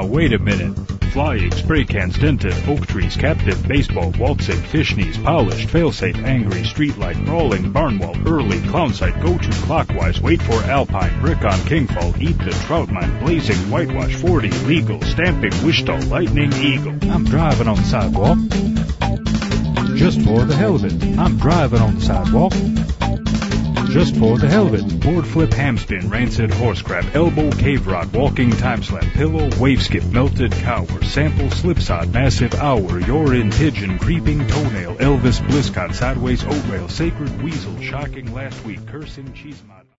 Now wait a minute. Flying, spray cans, dented, oak trees, captive, baseball, waltzing, fish knees, polished, failsafe, angry, streetlight, brawling, barn wall, early, clown site, go to clockwise, wait for alpine, brick on kingfall, eat the trout mine, blazing, whitewash, 40, legal, stamping, wish-to, lightning, eagle. I'm driving on the sidewalk. Just for the hell of it. I'm driving on the sidewalk. Just for the hell of it. Board flip, hamspin, rancid horse crap, elbow, cave rock, walking time slap, pillow, wave skip, melted cower, sample, slipsod, massive hour, you're in pigeon, creeping toenail, Elvis, Bliscott, sideways, oat rail, sacred weasel, shocking last week, cursing, cheese mod.